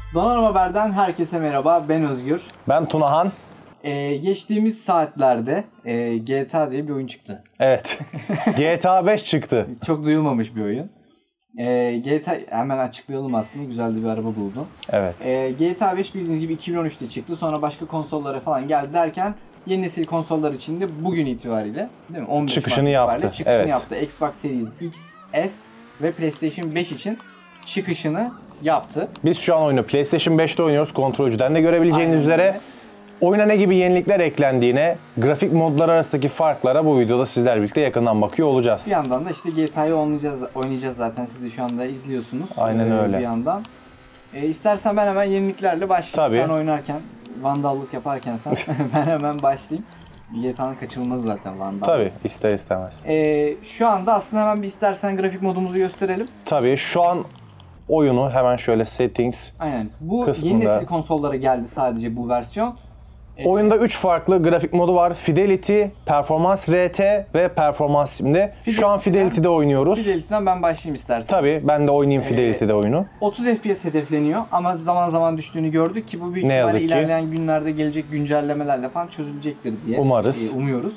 Donanım Haber'den herkese merhaba, ben Özgür. Ben Tunahan. Geçtiğimiz saatlerde GTA diye bir oyun çıktı. Evet, GTA 5 çıktı. Çok duyulmamış bir oyun. GTA, hemen açıklayalım aslında, güzel de bir araba buldum. Evet. GTA 5 bildiğiniz gibi 2013'te çıktı, sonra başka konsollara falan geldi derken yeni nesil konsollar için de bugün itibariyle, değil mi? 15 çıkışını yaptı. Yaptı. Xbox Series X, S ve PlayStation 5 için çıkışını yaptı. Biz şu an oyunu PlayStation 5'te oynuyoruz. Kontrolcüden de görebileceğiniz Aynen üzere. öyle. Oyuna ne gibi yenilikler eklendiğine, grafik modlar arasındaki farklara bu videoda sizlerle birlikte yakından bakıyor olacağız. Bir yandan da işte GTA'yı oynayacağız zaten, siz de şu anda izliyorsunuz. Aynen öyle. Bir yandan. İstersen ben hemen yeniliklerle başlayayım. Tabii. Sen oynarken, vandallık yaparken sen ben hemen başlayayım. GTA'nın kaçınılmaz zaten vandallık. Tabii, ister istemez. Şu anda aslında hemen bir istersen grafik modumuzu gösterelim. Tabii, şu an oyunu hemen şöyle settings Aynen. Bu kısmında. yeni nesil konsollara geldi sadece bu versiyon. Oyunda 3 farklı grafik modu var. Fidelity, Performans RT ve Performans Sim'de. Şu an Fidelity'de oynuyoruz. Fidelity'den ben başlayayım istersen. Tabii, ben de oynayayım Fidelity'de oyunu. 30 FPS hedefleniyor ama zaman zaman düştüğünü gördük ki bu büyük Ne yazık ihtimalle ki. ilerleyen günlerde gelecek güncellemelerle falan çözülecektir diye Umarız. umuyoruz.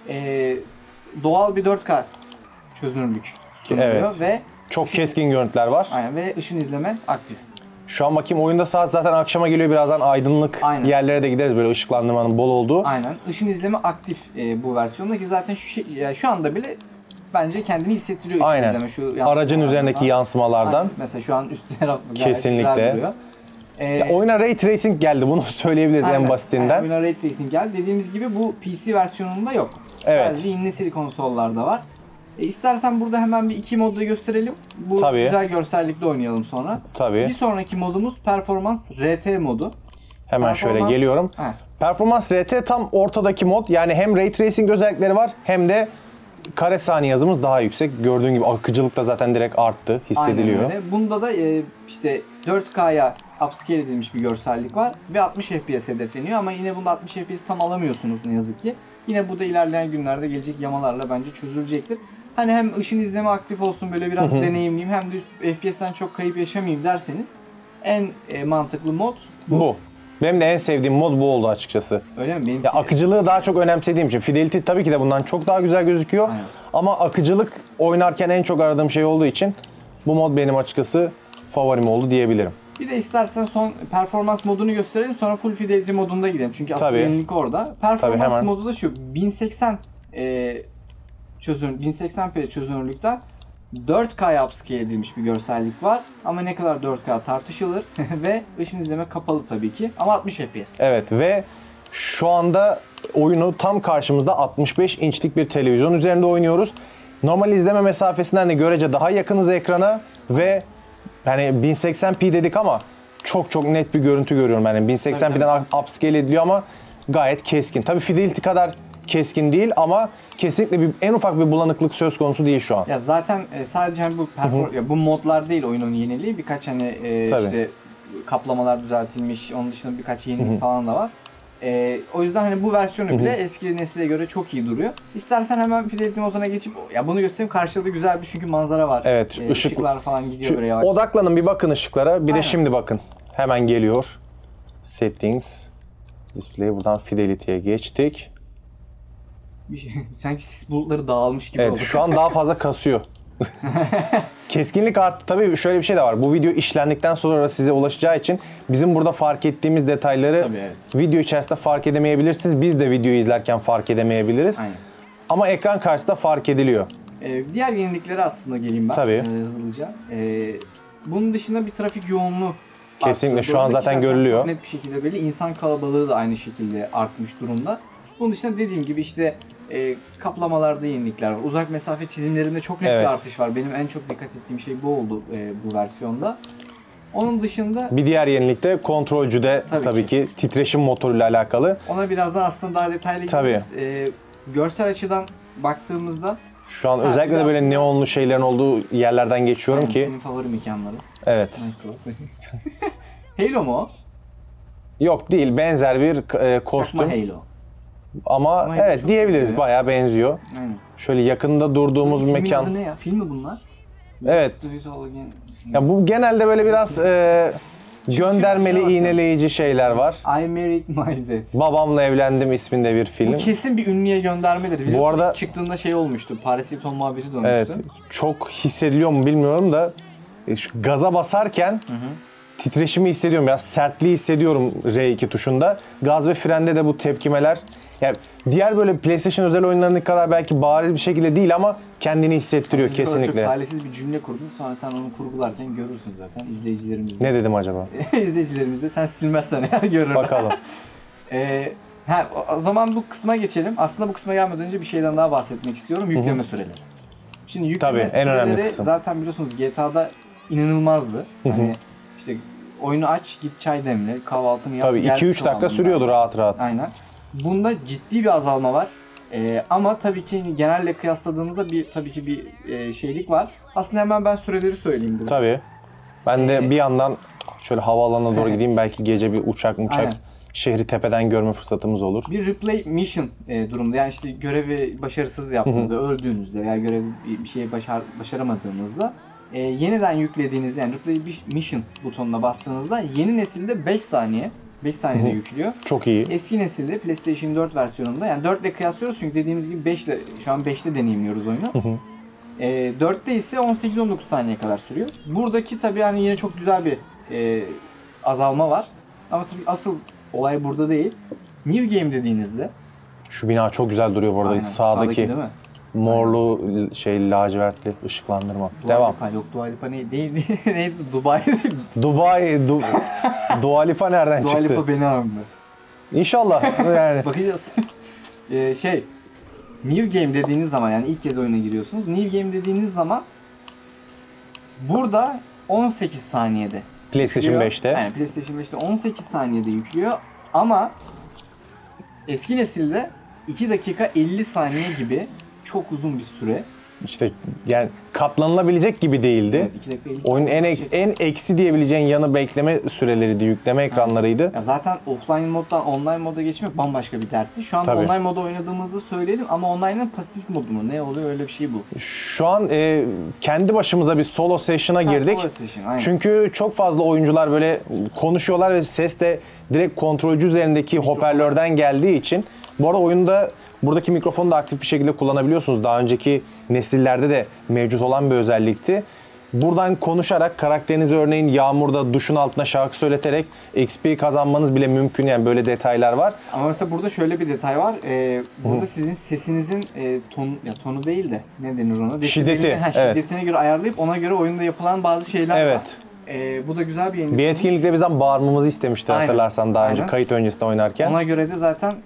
Doğal bir 4K çözünürlük sunuluyor Evet. ve Çok keskin görüntüler var. aynen, ve ışın izleme aktif. Şu an bakayım, oyunda saat zaten akşama geliyor, birazdan aydınlık Aynen. yerlere de gideriz, böyle ışıklandırmanın bol olduğu. Aynen. Işın izleme aktif bu versiyonda ki zaten şu anda bile bence kendini hissettiriyor ışın Aynen. izleme. Şu yansımalardan Aracın üzerindeki falan. yansımalardan. Aynen. Mesela şu an üst taraf gayet Kesinlikle. güzel duruyor. Ya, oyuna Ray Tracing geldi, bunu söyleyebiliriz en basitinden. Aynen. Oyuna Ray Tracing geldi. Dediğimiz gibi bu PC versiyonunda yok. Evet. Sadece yeni nesil konsollarda var. İstersen burada hemen bir iki modu gösterelim. Bu Tabii. güzel görsellikle oynayalım sonra. Tabii. Bir sonraki modumuz Performans RT modu. Hemen şöyle geliyorum. Performans RT tam ortadaki mod. Yani hem Ray Tracing özellikleri var hem de kare saniye hızımız daha yüksek. Gördüğün gibi akıcılık da zaten direkt arttı, hissediliyor. Aynen öyle. Bunda da işte 4K'ya upscale edilmiş bir görsellik var ve 60 FPS hedefleniyor ama yine bunda 60 FPS tam alamıyorsunuz ne yazık ki. Yine bu da ilerleyen günlerde gelecek yamalarla bence çözülecektir. Hani hem ışın izleme aktif olsun, böyle biraz deneyimliyim, hem de FPS'ten çok kayıp yaşamayayım derseniz en mantıklı mod Bu. Benim de en sevdiğim mod bu oldu açıkçası. Öyle mi? Ya, akıcılığı daha çok önemsediğim için. Fidelity tabii ki de bundan çok daha güzel gözüküyor. Aynen. Ama akıcılık oynarken en çok aradığım şey olduğu için bu mod benim açıkçası favorim oldu diyebilirim. Bir de istersen son performans modunu gösterelim, sonra full fidelity modunda gidelim. Çünkü asıl yenilik orada. Performans hemen. modu da şu: 1080p çözünürlükten 4K'ya upscale edilmiş bir görsellik var. Ama ne kadar 4K tartışılır ve ışın izleme kapalı tabii ki ama 60 FPS. Evet ve şu anda oyunu tam karşımızda 65 inçlik bir televizyon üzerinde oynuyoruz. Normal izleme mesafesinden de görece daha yakınız ekrana ve hani 1080p dedik ama çok net bir görüntü görüyorum. Yani 1080p'den upscale ediliyor ama gayet keskin. Tabii Fidelity kadar keskin değil ama kesinlikle en ufak bir bulanıklık söz konusu değil şu an. Ya zaten sadece hani bu modlar değil oyunun yeniliği, birkaç hani işte kaplamalar düzeltilmiş, onun dışında birkaç yenilik falan da var. O yüzden hani bu versiyonu bile eski nesile göre çok iyi duruyor. İstersen hemen Fidelity moduna geçip ya bunu göstereyim. Karşıda da güzel bir çünkü manzara var. Evet, ışıklar falan gidiyor böyle yavaş. Odaklanın, bir bakın ışıklara. Bir Aynen. de şimdi bakın. Hemen geliyor. Settings. Display, buradan Fidelity'ye geçtik. Bir şey, sanki sis bulutları dağılmış gibi Evet, oldu. şu an daha fazla kasıyor. Keskinlik arttı. Tabii şöyle bir şey de var. Bu video işlendikten sonra size ulaşacağı için bizim burada fark ettiğimiz detayları video içerisinde fark edemeyebilirsiniz. Biz de videoyu izlerken fark edemeyebiliriz. Aynen. Ama ekran karşısında fark ediliyor. Diğer yeniliklere aslında geleyim ben hızlıca. Bunun dışında bir trafik yoğunluğu kesinlikle arttı. şu an zaten görülüyor. Çok net bir şekilde belli. İnsan kalabalığı da aynı şekilde artmış durumda. Bunun dışında dediğim gibi işte kaplamalarda yenilikler var. Uzak mesafe çizimlerinde çok net bir artış var. Benim en çok dikkat ettiğim şey bu oldu bu versiyonda. Onun dışında bir diğer yenilik de kontrolcüde tabii ki titreşim motoruyla alakalı. Ona birazdan aslında daha detaylı gireriz. Görsel açıdan baktığımızda şu an özellikle de böyle neonlu şeylerin olduğu yerlerden geçiyorum ki. Senin favori mekanları. Evet. Halo mu o? Yok değil, benzer bir kostüm. Çakma Halo. Ama evet diyebiliriz, bayağı benziyor. Aynen. Şöyle yakında durduğumuz mekan. Adı ne ya? Film mi bunlar? Evet. Ya bu genelde böyle biraz Göndermeli, şuna bakacağım. iğneleyici şeyler var. I Married My Dad. Babamla Evlendim isminde bir film. Bu kesin bir ünlüye göndermedir. Biliyorsun, arada- ilk çıktığında şey olmuştu. Paris Hilton muhabbeti dönmüştü. Evet, çok hissediliyor mu bilmiyorum da şu gaza basarken titreşimi hissediyorum. Biraz sertliği hissediyorum R2 tuşunda. Gaz ve frende de bu tepkimeler. Yani diğer böyle PlayStation özel oyunlarındaki kadar belki bariz bir şekilde değil ama kendini hissettiriyor Çok kesinlikle. talihsiz bir cümle kurdun. Sonra sen onu kurgularken görürsün zaten izleyicilerimiz de. Ne dedim acaba? İzleyicilerimiz de sen silmezsen eğer görür. Bakalım. O zaman bu kısma geçelim. Aslında bu kısma gelmeden önce bir şeyden daha bahsetmek istiyorum. Yükleme süreleri. Şimdi yükleme Tabii, en önemli süreleri kısım. zaten biliyorsunuz GTA'da inanılmazdı. Hani işte oyunu aç, git çay demle, kahvaltını yap. Tabii gel 2-3 dakika kıvamında. sürüyordu rahat rahat. Aynen. Bunda ciddi bir azalma var. Ama tabii ki genelle kıyasladığımızda tabii ki bir şeylik var. Aslında hemen ben süreleri söyleyeyim burada. Tabii. Ben de bir yandan şöyle havaalanına doğru gideyim. Belki gece bir uçak Aynen. şehri tepeden görme fırsatımız olur. Bir replay mission durumda. Yani işte görevi başarısız yaptığınızda, öldüğünüzde veya görevi bir şeye başaramadığınızda yeniden yüklediğinizde, yani replay mission butonuna bastığınızda yeni nesilde 5 saniyede yüklüyor. Çok iyi. Eski nesilde PlayStation 4 versiyonunda, yani 4 ile kıyaslıyoruz çünkü dediğimiz gibi 5 ile, şu an 5'te deneyimliyoruz oyunu. 4'te ise 18-19 saniye kadar sürüyor. Buradaki tabii yani yine çok güzel bir azalma var. Ama tabii asıl olay burada değil. New Game dediğinizde, Şu bina çok güzel duruyor bu arada. aynen, Sağdaki değil mi? morlu lacivertli ışıklandırma. Devam. Lipa, yok Dua Lipa değil. Neydi? Dubai. Dua Lipa nereden Dua çıktı? Lipa beni aldı. İnşallah yani. Bakacağız. New Game dediğiniz zaman, yani ilk kez oyuna giriyorsunuz. New Game dediğiniz zaman burada 18 saniyede PlayStation yüklüyor. 5'te. Yani PlayStation 5'te 18 saniyede yüklüyor ama eski nesilde 2 dakika 50 saniye gibi çok uzun bir süre. İşte yani katlanılabilecek gibi değildi. Evet, 2 dakika 50 Oyunun saniye. en eksi diyebileceğin yanı bekleme süreleriydi, yükleme ekranlarıydı. Ya zaten offline moddan online moda geçmek bambaşka bir dertti. Şu anda Tabii. online moda oynadığımızda söyleyelim ama online'ın pasif modu mu? Ne oluyor, öyle bir şey bu. Şu an kendi başımıza bir solo session'a girdik. Solo session, aynen. Çünkü çok fazla oyuncular böyle konuşuyorlar ve ses de direkt kontrolcü üzerindeki hoparlörden geldiği için. Bu arada oyunda buradaki mikrofonu da aktif bir şekilde kullanabiliyorsunuz. Daha önceki nesillerde de mevcut olan bir özellikti. Buradan konuşarak karakterinizi örneğin yağmurda duşun altına şarkı söyleterek XP kazanmanız bile mümkün, yani böyle detaylar var. Ama mesela burada şöyle bir detay var. Burada sizin sesinizin tonu değil de ne denir ona? Şiddeti, şiddetine göre ayarlayıp ona göre oyunda yapılan bazı şeyler var. Evet. Bu da güzel bir yenilik. Bir etkinlikte bizden bağırmamızı istemişti Aynen. hatırlarsan daha önce Aynen. kayıt öncesinde oynarken. Ona göre de zaten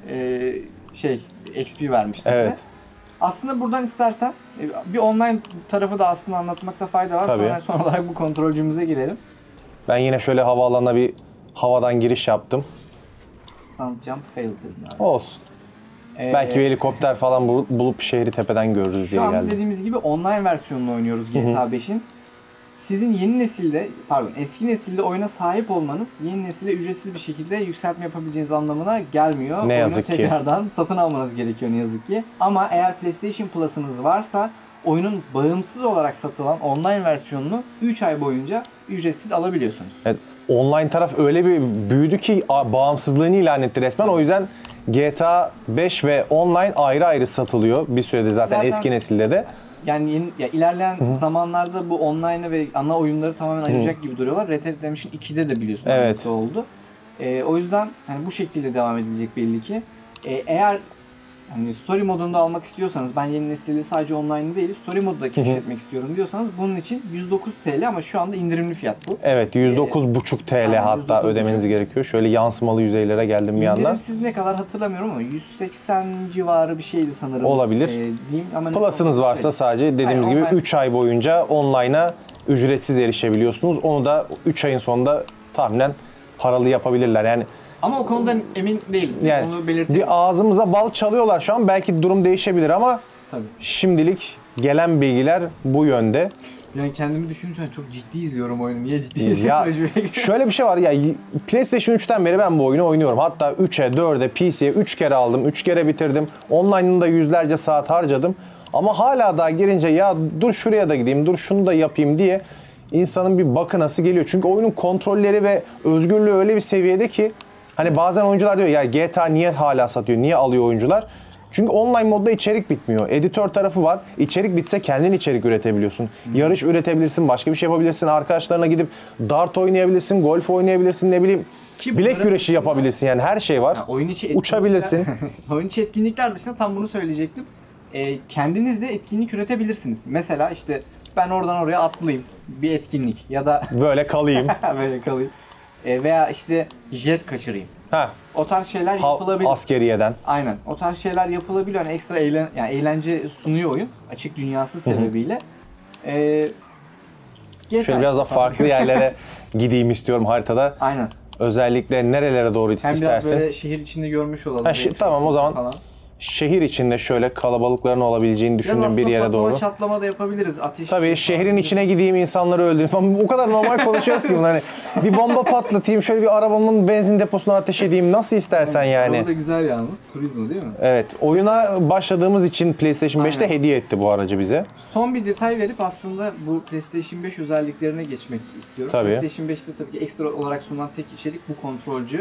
XP vermişti bize. Evet. Aslında buradan istersen bir online tarafı da aslında anlatmakta fayda var. Tabii. Sonra son olarak bu kontrolcümüze girelim. Ben yine şöyle havaalanına bir havadan giriş yaptım. Stand jump failed dedin abi. Olsun. Belki bir helikopter falan bulup şehri tepeden görürüz diye Şu an geldim. dediğimiz gibi online versiyonunu oynuyoruz GTA 5'in. Sizin eski nesilde oyuna sahip olmanız yeni nesile ücretsiz bir şekilde yükseltme yapabileceğiniz anlamına gelmiyor. Ne yazık Oyunu ki. tekrardan satın almanız gerekiyor ne yazık ki. Ama eğer PlayStation Plus'ınız varsa oyunun bağımsız olarak satılan online versiyonunu 3 ay boyunca ücretsiz alabiliyorsunuz. Evet, online taraf öyle bir büyüdü ki bağımsızlığını ilan etti resmen. O yüzden GTA 5 ve online ayrı ayrı satılıyor bir süredir zaten eski nesilde de. Yani ilerleyen zamanlarda bu online'ı ve ana oyunları tamamen ayıracak gibi duruyorlar. Red Dead Redemption 2'de de biliyorsun Evet. aynısı oldu. O yüzden hani bu şekilde devam edilecek belli ki. Eğer hani story modunda almak istiyorsanız, ben yeni nesilde sadece online değil story modu da keşfetmek istiyorum diyorsanız, bunun için 109 TL ama şu anda indirimli fiyat bu. Evet, 109,5 TL Aynen, hatta 109,5. ödemeniz gerekiyor. Şöyle yansımalı yüzeylere geldim bir yandan. İndirimsiz ne kadar hatırlamıyorum ama 180 civarı bir şeydi sanırım. Olabilir. Diyeyim ama Plus'ınız varsa sadece dediğimiz Aynen, gibi online. 3 ay boyunca online'a ücretsiz erişebiliyorsunuz. Onu da 3 ayın sonunda tahminen paralı yapabilirler. Yani ama o konudan emin değiliz. Yani Onu belirtelim. bir ağzımıza bal çalıyorlar şu an. Belki durum değişebilir ama Tabii. şimdilik gelen bilgiler bu yönde. Yani kendimi düşününce çok ciddi izliyorum oyunu. Niye ciddi izliyorum? Ya şöyle bir şey var ya, PlayStation 3'ten beri ben bu oyunu oynuyorum. Hatta 3'e, 4'e, PC'ye 3 kere aldım, 3 kere bitirdim. Online'ında yüzlerce saat harcadım. Ama hala daha girince ya dur şuraya da gideyim, dur şunu da yapayım diye insanın bir bakınası geliyor. Çünkü oyunun kontrolleri ve özgürlüğü öyle bir seviyede ki hani bazen oyuncular diyor ya GTA niye hala satıyor, niye alıyor oyuncular? Çünkü online modda içerik bitmiyor. Editör tarafı var. İçerik bitse kendin içerik üretebiliyorsun. Yarış üretebilirsin, başka bir şey yapabilirsin. Arkadaşlarına gidip dart oynayabilirsin, golf oynayabilirsin, ne bileyim. Ki Bilek bunların güreşi dışında- yapabilirsin, yani her şey var. Ya oyun içi Uçabilirsin. oyun içi etkinlikler dışında tam bunu söyleyecektim. Kendiniz de etkinlik üretebilirsiniz. Mesela işte ben oradan oraya atlayayım bir etkinlik ya da Böyle kalayım. böyle kalayım. Veya işte jet kaçırayım. Heh, O tarz şeyler yapılabilir. askeriyeden. Aynen. O tarz şeyler yapılabiliyor. Yani ekstra yani eğlence sunuyor oyun. Açık dünyası sebebiyle. Şöyle biraz da farklı yerlere gideyim istiyorum haritada. Aynen. Özellikle nerelere doğru Hem biraz istersin? böyle şehir içinde görmüş olalım. Ha, Bir tamam, o zaman falan. şehir içinde şöyle kalabalıkların olabileceğini Biraz düşündüğüm bir aslında yere patlama, doğru. çatlama da yapabiliriz. Ateş Tabii şehrin içine gideyim, insanları öldüreyim falan. O kadar normal konuşuyoruz ki bunlar. Hani bir bomba patlatayım, şöyle bir arabamın benzin deposuna ateş edeyim. Nasıl istersen yani. Orada güzel yalnız. Turizmo değil mi? Evet, oyuna başladığımız için PlayStation 5'te Aynen. hediye etti bu aracı bize. Son bir detay verip aslında bu PlayStation 5 özelliklerine geçmek istiyorum. Tabii. PlayStation 5'te tabii ki ekstra olarak sunulan tek içerik bu kontrolcü.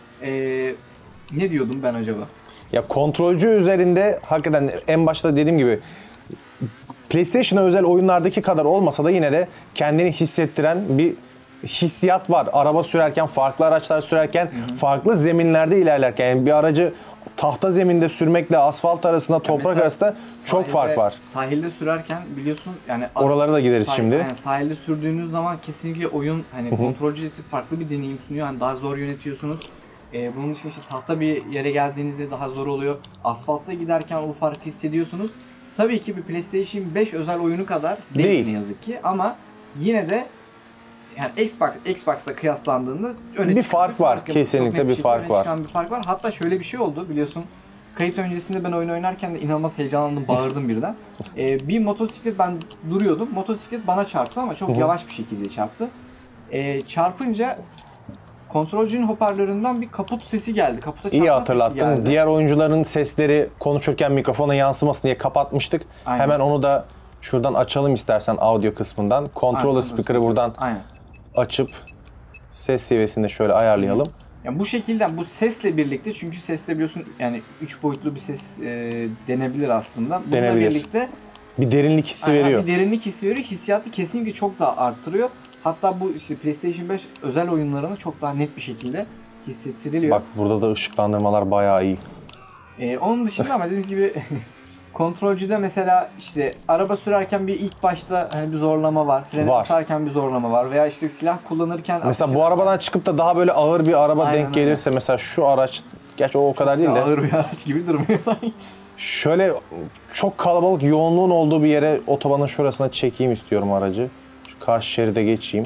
Ne diyordum ben acaba? Ya kontrolcü üzerinde hakikaten en başta dediğim gibi PlayStation'a özel oyunlardaki kadar olmasa da yine de kendini hissettiren bir hissiyat var. Araba sürerken, farklı araçlar sürerken, farklı zeminlerde ilerlerken. Yani bir aracı tahta zeminde sürmekle asfalt arasında, toprak Mesela arasında çok fark var. Sahilde sürerken biliyorsun yani Oralara da gideriz şimdi. Yani sahilde sürdüğünüz zaman kesinlikle oyun hani kontrolcüsü farklı bir deneyim sunuyor. Hani daha zor yönetiyorsunuz. Bunun için işte tahta bir yere geldiğinizde daha zor oluyor. Asfaltta giderken o farkı hissediyorsunuz. Tabii ki bir PlayStation 5 özel oyunu kadar değil ne yazık ki ama yine de yani Xbox'la kıyaslandığında Bir fark var. yapıyor. Kesinlikle Çok net bir fark öne var. çıkan bir fark var. Hatta şöyle bir şey oldu biliyorsun. Kayıt öncesinde ben oyun oynarken de inanılmaz heyecanlandım, bağırdım birden. Bir motosiklet ben duruyordum. Motosiklet bana çarptı ama çok yavaş bir şekilde çarptı. Çarpınca kontrolcünün hoparlöründen bir kaput sesi geldi. Kaputa çarpma İyi sesi hatırlattın. geldi. Diğer oyuncuların sesleri konuşurken mikrofona yansımasın diye kapatmıştık. Aynen. Hemen onu da şuradan açalım istersen audio kısmından. Controller Aynen. speaker'ı buradan Aynen. açıp ses seviyesini de şöyle ayarlayalım. Yani bu şekilde bu sesle birlikte çünkü seste biliyorsun yani 3 boyutlu bir ses denebilir aslında. Bununla Denebilir. birlikte Bir derinlik hissi aynen, veriyor. bir derinlik hissi veriyor. Hissiyatı kesinlikle çok daha arttırıyor. Hatta bu işte PlayStation 5 özel oyunlarını çok daha net bir şekilde hissettiriliyor. Bak burada da ışıklandırmalar bayağı iyi. Onun dışında ama dediğim gibi kontrolcüde mesela işte araba sürerken bir ilk başta hani bir zorlama var. Frene Var. basarken bir zorlama var. Veya işte silah kullanırken... Mesela bu arabadan çıkıp da daha böyle ağır bir araba Aynen, denk gelirse mesela şu araç, gerçi o kadar değil de ağır bir araç gibi durmuyor sanki. şöyle çok kalabalık yoğunluğun olduğu bir yere otobanın şurasına çekeyim istiyorum aracı. Şu karşı şeride geçeyim.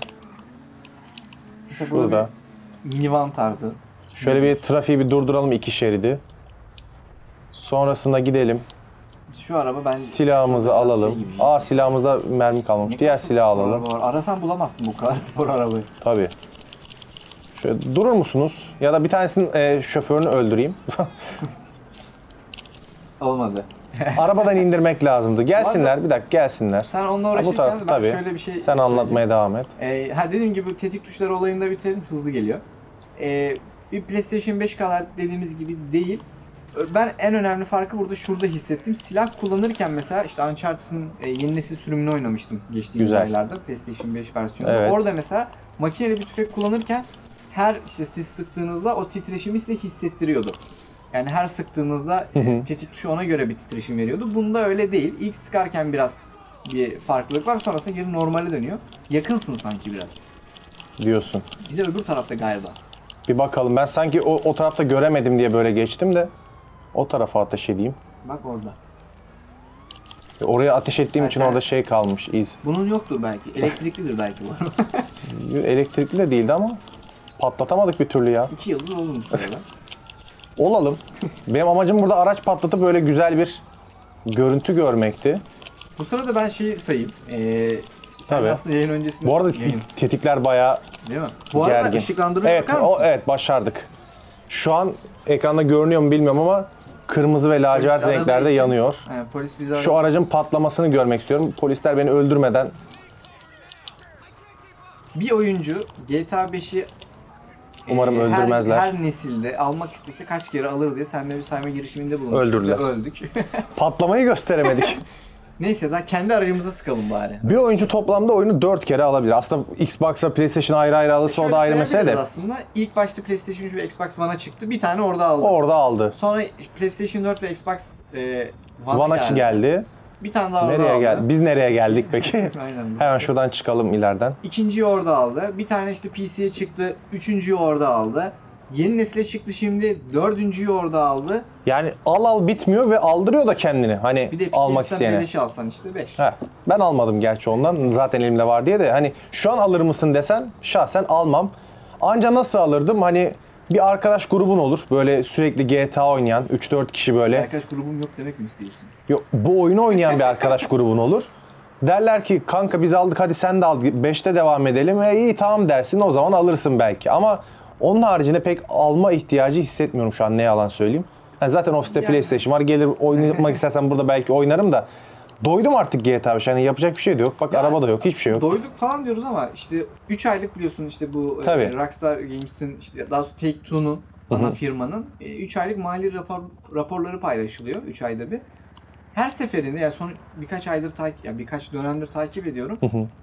Mesela Şurada. burada bir minivan tarzı. Şöyle bir trafiği bir durduralım, iki şeridi. Sonrasında gidelim. Şu araba ben... Silahımızı biraz alalım. şey gibi. Silahımızda mermi kalmamış. Ne Diğer kadar silahı spor alalım. araba var. Arasan bulamazsın bu kadar spor arabayı. Tabii. Şöyle durur musunuz? Ya da bir tanesinin şoförünü öldüreyim. Olmadı. Arabadan indirmek lazımdı. Gelsinler, bir dakika gelsinler. Sen onunla Ha, bu uğraşırken tarafta ben tabii. şöyle bir şey Sen anlatmaya devam et. Dediğim gibi tetik tuşları olayında bitirelim. Hızlı geliyor. Bir PlayStation 5 kadar dediğimiz gibi değil. Ben en önemli farkı burada şurada hissettim. Silah kullanırken mesela işte Uncharted'ın yeni nesil sürümünü oynamıştım geçtiğimiz Güzel. aylarda PlayStation 5 versiyonunda. Evet. Orada mesela makineli bir tüfek kullanırken her işte siz sıktığınızda o titreşimi size hissettiriyordu. Yani her sıktığınızda tetik tuşu ona göre bir titreşim veriyordu. Bunda öyle değil. İlk sıkarken biraz bir farklılık var. Sonrasında geri normale dönüyor. Yakınsın sanki biraz. Diyorsun. Bir de öbür tarafta galiba. Bir bakalım. Ben sanki o tarafta göremedim diye böyle geçtim de o tarafa ateş edeyim. Bak orada. Oraya ateş ettiğim için sen- orada şey kalmış, iz. Bunun yoktur belki. Elektriklidir belki bu araba. Elektrikli de değildi ama patlatamadık bir türlü ya. 2 yıldır oldu bu sırada. Olalım. Benim amacım burada araç patlatıp böyle güzel bir görüntü görmekti. Bu sırada ben şeyi sayayım. Sen Tabii. aslında yayın öncesinde... Bu arada Yayın, tetikler bayağı değil mi? Bu arada gergin. ışıklandırmaya Evet, bakar mısın? evet başardık. Şu an ekranda görünüyor mu bilmiyorum ama kırmızı ve lacivert Polis aradığı renklerde için- yanıyor. Polis bizi aradı. Şu aracın patlamasını görmek istiyorum. Polisler beni öldürmeden bir oyuncu GTA 5'i Umarım öldürmezler. Her nesilde almak istese kaç kere alır diye seninle bir sayma girişiminde bulunduk. Öldürdüler. Öldük. Patlamayı gösteremedik. Neyse daha kendi aracımıza sıkalım bari. Bir oyuncu toplamda oyunu 4 kere alabilir. Aslında Xbox'a, PlayStation ayrı ayrı alırsa o da ayrı mesele de. Aslında ilk başta PlayStation 3 ve Xbox One'a çıktı. Bir tane orada aldı. Orada aldı. Sonra PlayStation 4 ve Xbox One'a geldi. Bir tane daha orada Nereye aldı. geldi? Biz nereye geldik peki? Aynen. Hemen şuradan çıkalım ileriden. İkinciyi orada aldı. Bir tane işte PC'ye çıktı. Üçüncüyü orada aldı. Yeni nesile çıktı şimdi. Dördüncüyü orada aldı. Yani al bitmiyor ve aldırıyor da kendini. Hani Bir de almak isteyene. beleş alsan işte 5. Ben almadım gerçi ondan. Zaten elimde var diye de. Hani şu an alır mısın desen şahsen almam. Anca nasıl alırdım? Hani bir arkadaş grubun olur. Böyle sürekli GTA oynayan 3-4 kişi böyle. Arkadaş grubum yok demek mi istiyorsun? Yok, bu oyunu oynayan bir arkadaş grubun olur. Derler ki kanka biz aldık hadi sen de al 5'te devam edelim. İyi tamam dersin o zaman alırsın belki. Ama onun haricinde pek alma ihtiyacı hissetmiyorum şu an ne yalan söyleyeyim. Yani zaten ofiste PlayStation var gelir oynamak istersen burada belki oynarım da. Doydum artık GTA 5 yani yapacak bir şey de yok. Bak araba da yok hiçbir şey yok. Doyduk falan diyoruz ama işte 3 aylık biliyorsun işte bu Rockstar Games'in işte daha sonra Take-Two'nun ana firmanın 3 aylık mali raporları paylaşılıyor 3 ayda bir. Her seferinde yani son birkaç aydır birkaç dönemdir takip ediyorum.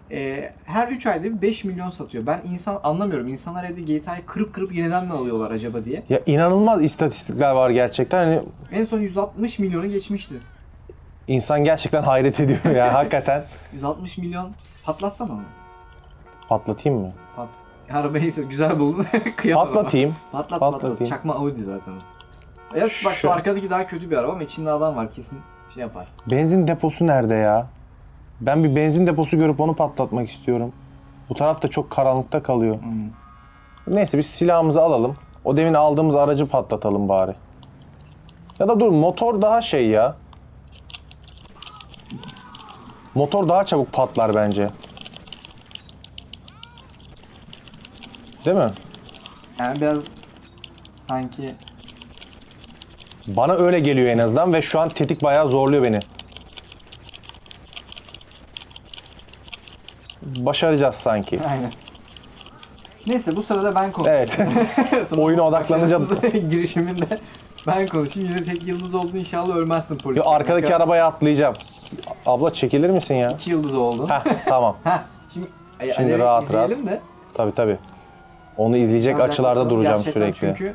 Her 3 ayda bir 5 milyon satıyor. Ben anlamıyorum. İnsanlar evde GTA'yı kırıp yeniden mi alıyorlar acaba diye. Ya inanılmaz istatistikler var gerçekten. Hani en son 160 milyonu geçmişti. İnsan gerçekten hayret ediyor ya hakikaten. 160 milyon patlatsana onu. Patlatayım mı? Arabayı güzel buldun. Patlatayım. Patlat. Çakma Audi zaten. Ya bak şu arkadaki daha kötü bir araba ama içinde adam var kesin şey yapar. Benzin deposu nerede ya? Ben bir benzin deposu görüp onu patlatmak istiyorum. Bu taraf da çok karanlıkta kalıyor. Neyse biz silahımızı alalım. O demin aldığımız aracı patlatalım bari. Ya da dur motor daha şey ya. Motor daha çabuk patlar bence. Değil mi? Yani biraz sanki bana öyle geliyor en azından ve şu an tetik bayağı zorluyor beni. Başaracağız sanki. aynen. Neyse bu sırada ben konuşayım. Evet. Oyuna odaklanınca girişiminde ben konuşayım. Yine tek yıldız oldu inşallah ölmezsin polis. yo, arkadaki arabaya atlayacağım. Abla çekilir misin ya? 2 yıldız oldu. Tamam. Şimdi rahat izleyelim de. Tabii. Onu izleyecek açılarda duracağım gerçekten sürekli. Çünkü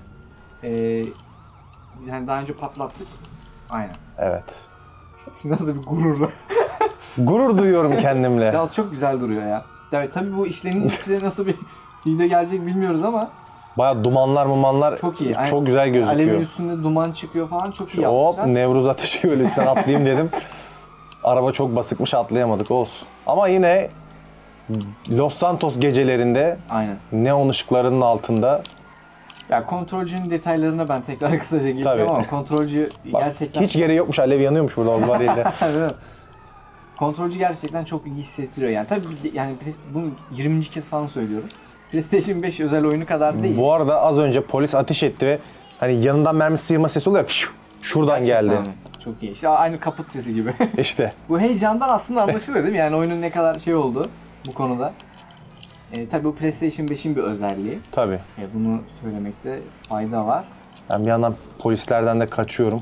yani daha önce patlattık. Aynen. Evet. Nasıl bir gururla. Gurur duyuyorum kendimle. Ya çok güzel duruyor ya. Evet tabii bu işlemin size nasıl bir video gelecek bilmiyoruz ama Baya dumanlar çok iyi. Çok güzel gözüküyor. Alevin üstünde duman çıkıyor falan çok iyi Hop yapmışlar. Nevruz ateşi böyle üstten atlayayım dedim. Araba çok basıkmış atlayamadık olsun. Ama yine Los Santos gecelerinde Aynen. neon ışıklarının altında. Ya kontrolcünün detaylarına ben tekrar kısaca gireceğim ama kontrolcü gerçekten... Hiç gereği yokmuş alev yanıyormuş burada o bariyede. Kontrolcü gerçekten çok iyi hissettiriyor yani. Tabii yani bunu 20. kez falan söylüyorum. PlayStation 5 özel oyunu kadar değil. Bu arada az önce polis ateş etti ve hani yanından mermi sıyırma sesi oluyor ya, şuradan gerçekten geldi. Çok iyi. İşte aynı kaput sesi gibi. İşte. Bu heyecandan aslında anlaşılıyor değil mi? Yani oyunun ne kadar şey oldu bu konuda. Tabii bu PlayStation 5'in bir özelliği. Tabii. Bunu söylemekte fayda var. Ben bir yandan polislerden de kaçıyorum.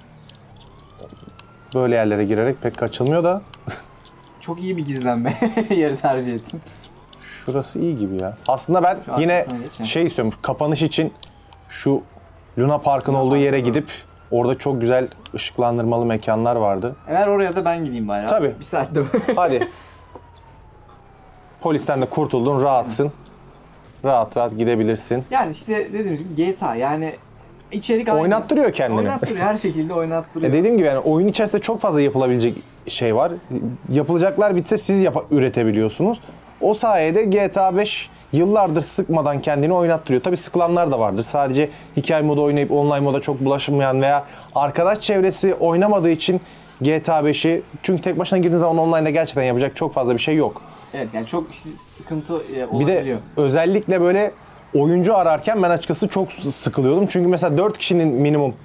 Böyle yerlere girerek pek kaçılmıyor da. Çok iyi bir gizlenme yeri tercih ettim. Şurası iyi gibi ya. Aslında ben yine şey istiyorum. Kapanış için şu Luna Park'ın olduğu yere gidip orada çok güzel ışıklandırmalı mekanlar vardı. Eğer oraya da ben gideyim bari. Tabii. Bir saatte. Hadi. Polisten de kurtuldun, rahatsın. Rahat gidebilirsin. Yani işte dediğim gibi GTA yani içerik oynattırıyor kendini. Oynattırıyor, her şekilde oynattırıyor. Dediğim gibi yani oyun içerisinde çok fazla yapılabilecek şey var. Yapılacaklar bitse siz üretebiliyorsunuz. O sayede GTA 5 yıllardır sıkmadan kendini oynattırıyor. Tabii sıkılanlar da vardır. Sadece hikaye modu oynayıp online moda çok bulaşmayan veya arkadaş çevresi oynamadığı için GTA 5'i, çünkü tek başına girdiğiniz zaman online'da gerçekten yapacak çok fazla bir şey yok. Evet yani çok sıkıntı olabiliyor. Bir de özellikle böyle oyuncu ararken ben açıkçası çok sıkılıyordum. Çünkü mesela 4 kişinin minimum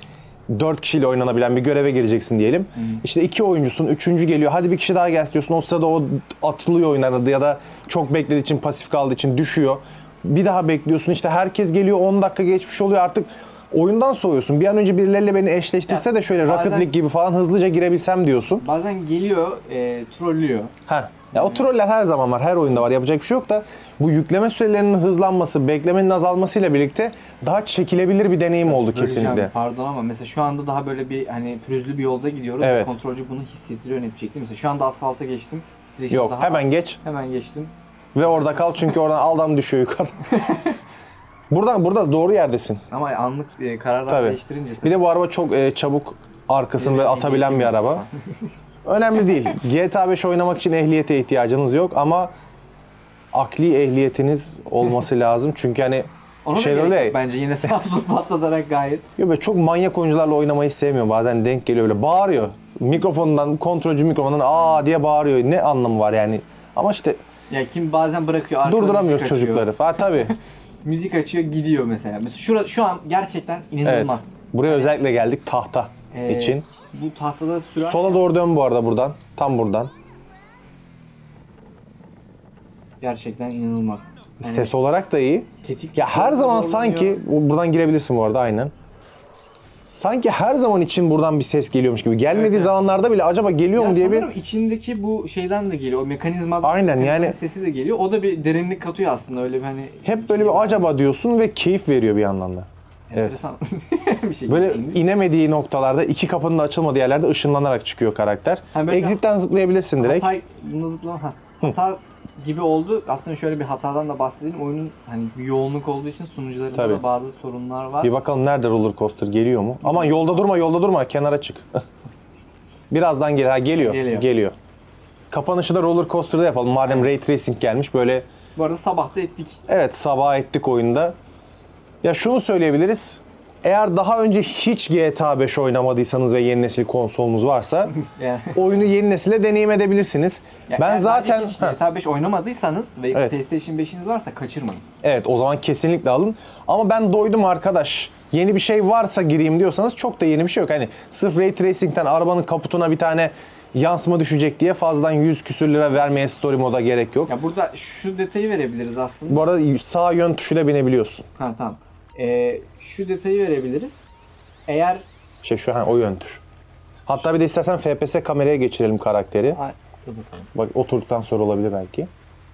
4 kişiyle oynanabilen bir göreve gireceksin diyelim. İşte 2 oyuncusun, 3. geliyor. Hadi bir kişi daha gelsin diyorsun. O sırada o atılıyor oyundan ya da çok beklediği için, pasif kaldığı için düşüyor. Bir daha bekliyorsun. İşte herkes geliyor, 10 dakika geçmiş oluyor artık. Oyundan soğuyorsun. Bir an önce birileriyle beni eşleştirse de şöyle Rocket League gibi falan hızlıca girebilsem diyorsun. Bazen geliyor, trollüyor. Ya o troller her zaman var, her oyunda var. Yapacak bir şey yok da bu yükleme sürelerinin hızlanması, beklemenin azalmasıyla birlikte daha çekilebilir bir deneyim oldu Böleceğim, kesinlikle. pardon ama mesela şu anda daha böyle bir hani pürüzlü bir yolda gidiyoruz. Evet. Kontrolcü bunu hissettiriyor net bir şekilde. Mesela şu anda asfalta geçtim. Titreşim Yok, daha hemen az. geç Hemen geçtim. ve orada kal çünkü oradan adam düşüyor yukarı. Burada doğru yerdesin. Ama anlık kararlar Tabii. değiştirince tabii. Bir de bu araba çok çabuk arkasını böyle atabilen bir araba. Önemli değil. GTA 5 oynamak için ehliyete ihtiyacınız yok ama akli ehliyetiniz olması lazım. Çünkü hani Ona da şey gerek öyle yok bence yine sağ sol patlatarak gayet. ya böyle çok manyak oyuncularla oynamayı sevmiyor. Bazen denk geliyor böyle bağırıyor. Mikrofonundan, kontrolcü mikrofonundan aa diye bağırıyor. Ne anlamı var yani? Ama işte Ya kim bazen bırakıyor arkada durduramıyoruz müzik açıyor. çocukları. Ha tabii. Müzik açıyor gidiyor mesela. Mesela şu an gerçekten Evet. inanılmaz. Buraya özellikle geldik tahta için. Bu tahtada sürer. Sola doğru dön bu arada buradan. Tam buradan. Gerçekten inanılmaz. Hani Ses olarak da iyi. tetik Ya her zaman zorlanıyor. sanki buradan girebilirsin bu arada aynen. Sanki her zaman için buradan bir ses geliyormuş gibi. Gelmediği Evet. zamanlarda bile acaba geliyor Ya mu diye bir sanırım içindeki bu şeyden de geliyor. O mekanizma Aynen, yani- sesi de geliyor. O da bir derinlik katıyor aslında öyle bir hani. hep böyle bir acaba diyorsun ve keyif veriyor bir yandan da. Evet. Enteresan bir şey. Böyle inemediği noktalarda, iki kapının da açılmadığı yerlerde ışınlanarak çıkıyor karakter. Ha, böyle Exit'ten zıplayabilirsin direkt. Bunu zıplama. Hata gibi oldu. Aslında şöyle bir hatadan da bahsedelim. Oyunun hani bir yoğunluk olduğu için sunucularında Tabii. da bazı sorunlar var. Bir bakalım nerede roller coaster geliyor mu? Aman yolda durma, kenara çık. Birazdan gelir. Ha geliyor. Geliyor. Kapanışı da roller coaster'da yapalım. Madem Ray Tracing gelmiş böyle. Bu arada sabah da ettik. Evet, sabah ettik oyunda. Ya şunu söyleyebiliriz. Eğer daha önce hiç GTA 5 oynamadıysanız ve yeni nesil konsolunuz varsa Yani. oyunu yeni nesile deneyim edebilirsiniz. Ya Ben eğer zaten hiç GTA 5 oynamadıysanız ve Evet. PlayStation 5'iniz varsa kaçırmayın. evet, o zaman kesinlikle alın. Ama ben doydum arkadaş. Yeni bir şey varsa gireyim diyorsanız çok da yeni bir şey yok. Hani sırf Ray Tracing'ten arabanın kaputuna bir tane yansıma düşecek diye fazladan 100 küsür lira vermeye story moda gerek yok. Ya burada şu detayı verebiliriz aslında. Bu arada sağ yön tuşuyla binebiliyorsun. Ha tamam. Şu detayı verebiliriz. Eğer O yön tuş. Hatta bir de istersen FPS kameraya geçirelim karakteri. Dur bakalım. Bak oturduktan sonra olabilir belki.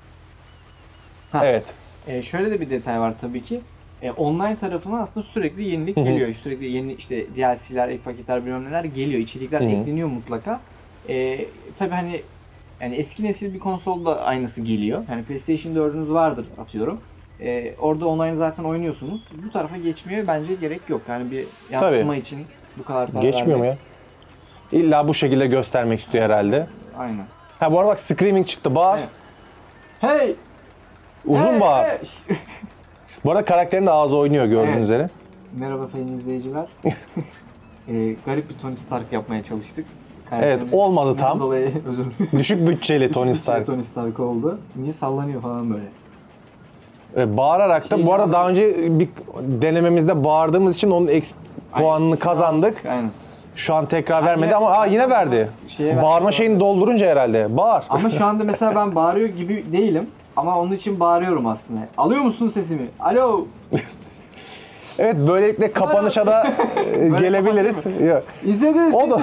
Ha. Evet. Şöyle de bir detay var tabii ki. Online tarafına aslında sürekli yenilik geliyor. Sürekli yeni işte DLC'ler, ek paketler bilmem neler geliyor. İçerikler ekleniyor mutlaka. Tabii hani yani eski nesil bir konsolda aynısı geliyor. Yani PlayStation 4'ünüz vardır atıyorum. Orada online zaten oynuyorsunuz. Bu tarafa geçmeye bence gerek yok. Yani bir yansıma için bu kadar para Geçmiyor mu vermek. ya? İlla bu şekilde göstermek istiyor herhalde. Aynen. Ha bu arada bak screaming çıktı. Bağır. Evet. Hey! Uzun Hey! bağır. Hey! Bu arada karakterin de ağzı oynuyor gördüğünüz Evet. üzere. Merhaba sayın izleyiciler. Garip bir Tony Stark yapmaya çalıştık. Evet, olmadı tam. Dolayı özür dilerim. Düşük bütçeli Tony Stark. Tony Stark oldu. Niye sallanıyor falan böyle. Bağırarak da bu arada daha önce bir denememizde bağırdığımız için onun puanını kazandık. Aynen. Şu an tekrar vermedi yine- ama yine verdi. Bağırma şeyini doldurunca herhalde. Bağır. Ama şu anda mesela ben bağırıyor gibi değilim. Ama onun için bağırıyorum aslında. Alıyor musun sesimi? Alo! Evet, böylelikle kapanışa da gelebiliriz. Yok. İzlediniz. O da.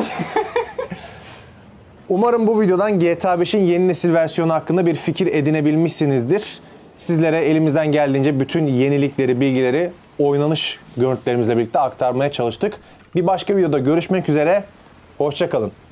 Umarım bu videodan GTA 5'in yeni nesil versiyonu hakkında bir fikir edinebilmişsinizdir. Sizlere elimizden geldiğince bütün yenilikleri, bilgileri oynanış görüntülerimizle birlikte aktarmaya çalıştık. Bir başka videoda görüşmek üzere. Hoşça kalın.